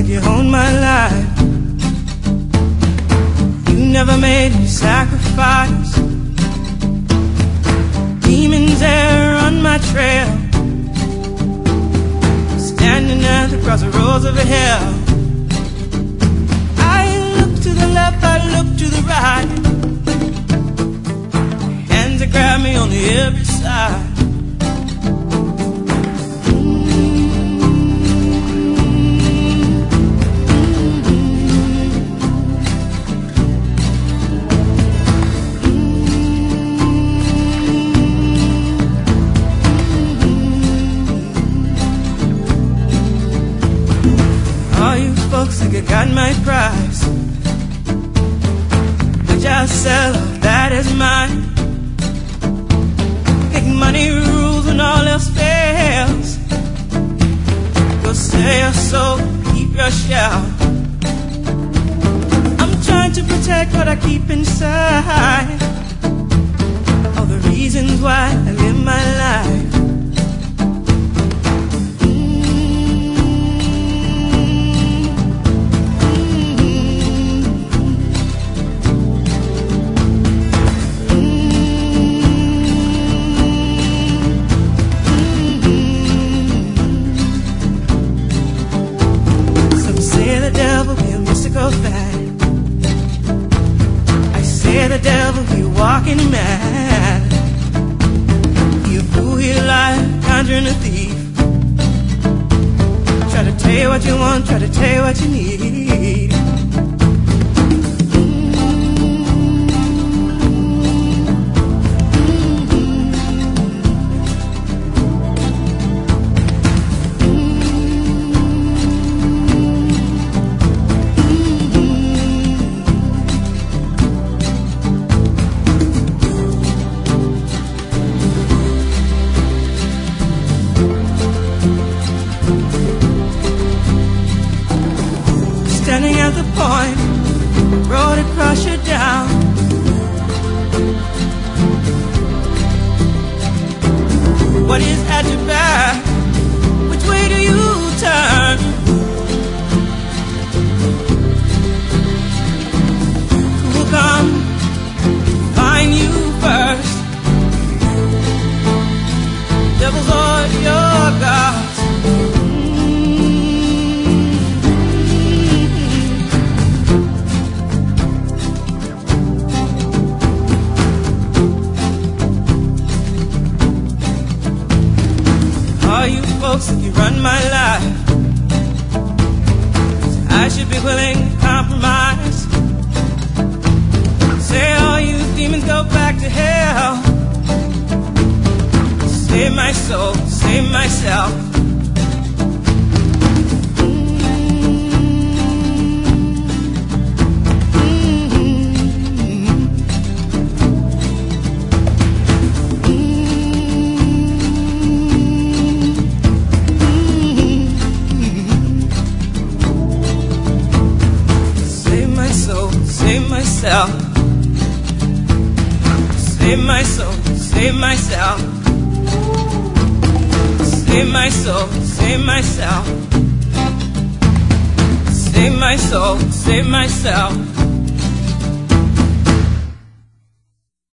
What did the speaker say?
like you own my life. You never made any sacrifice. Demons there on my trail, standing at the crossroads of hell. I look to the left, I look to the right, hands that grab me on every side. All you folks think I got my price, which I'll sell, all that is mine. Make money rules when all else fails. Go sell your soul, keep your shell. I'm trying to protect what I keep inside, all the reasons why I live my life. The devil be a mystical fact. I say the devil be walking mad. He a fool, he a liar, conjuring a thief. Try to tell you what you want, try to tell you what you need. Standing at the point, road to crush you down. What is at your back? Which way do you turn? Who will come find you first? Devils or your gods? All you folks think you run my life, I should be willing to compromise. Say all you demons go back to hell. Save my soul, save myself. Save myself. Save my soul, save myself. Save my soul, save myself. Save my soul, save myself.